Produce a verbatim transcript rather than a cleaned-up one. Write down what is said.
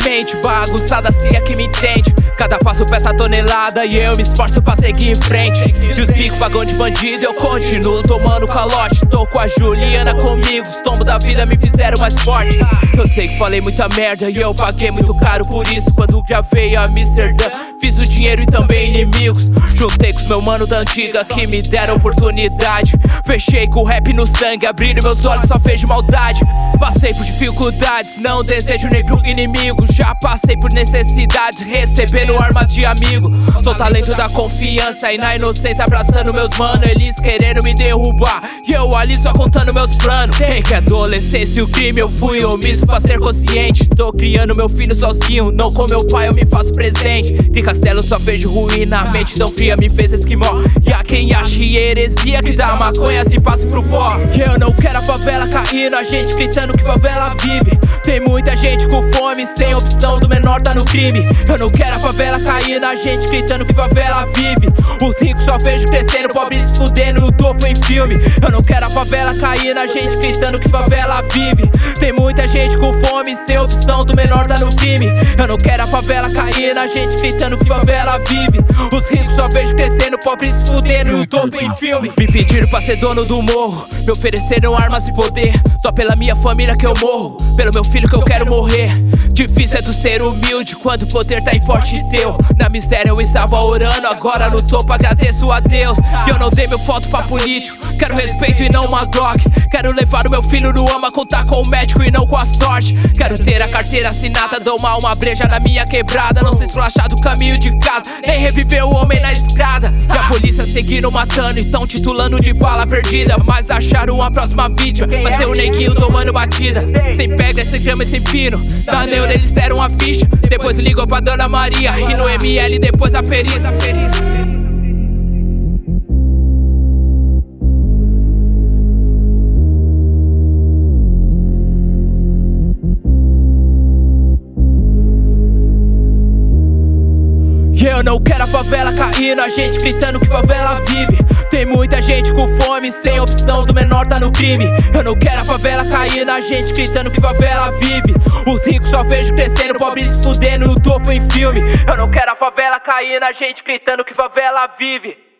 mente bagunçada, se é que me entende. Cada passo peça tonelada e eu me esforço pra seguir em frente. E os bicos pagam de bandido, eu continuo tomando calote. Tô com a Juliana comigo, os tombos da vida me fizeram mais forte. Eu sei que falei muita merda e eu paguei muito caro por isso. Quando gravei a Amsterdã, fiz o dinheiro e também inimigos. Juntei com os meus mano da antiga que me deram oportunidade. Fechei com o rap no sangue, abrindo meus olhos só vejo maldade. Passei por dificuldades, não desejo nem pro inimigo. Já passei por necessidades, recebendo armas de amigo. Sou talento da confiança e na inocência abraçando meus mano. Eles querendo me derrubar e eu ali só contando meus planos. Tem que adolescência e o crime eu fui omisso pra ser consciente. Tô criando meu filho sozinho, não com meu pai eu me faço presente. De castelo só vejo ruína, a mente tão fria me fez esquimó. E a quem acha heresia que dá maconha se passa pro pó. E eu não quero a favela caindo, a gente gritando que favela vive. Tem muita gente com fome, sem opção, do menor tá no crime. Eu não quero a favela caindo, a gente gritando que favela vive. Os ricos só vejo crescendo, pobres se fudendo no topo em filme. Eu não quero a favela caindo, a gente gritando que favela vive. Tem muita gente com fome, sem opção, do menor tá no crime. Eu não quero a favela caindo, a gente gritando que favela vive. Os ricos só vejo crescendo, pobres se fudendo no topo em filme. Me pediram pra ser dono do morro, me ofereceram armas e poder. Só pela minha família que eu morro, pelo meu filho que eu quero morrer. Difícil é tu ser humilde quando o poder tá em porte teu. Na miséria eu estava orando, agora no topo agradeço a Deus. E eu não dei meu voto pra político, quero respeito e não uma Glock. Quero levar o meu filho no ama, contar com o médico e não com a sorte. Quero ter a carteira assinada, domar uma breja na minha quebrada. Não ser esculachado do caminho de casa, nem reviver o homem na estrada. E a polícia seguindo matando, então titulando de bala perdida. Mas acharam a próxima vítima, vai ser o neguinho tomando batida. Sem pedra, sem grama e sem pino, na neura eles deram a ficha. Depois ligou pra Dona Maria e no M L depois a perícia. E eu não quero a favela caindo, a gente gritando que favela vive. Tem muita gente com fome, sem opção, do menor tá no crime. Eu não quero a favela caindo, a gente gritando que favela vive. Os ricos só vejo crescendo, pobres se fudendo no topo em filme. Eu não quero a favela caindo, a gente gritando que favela vive.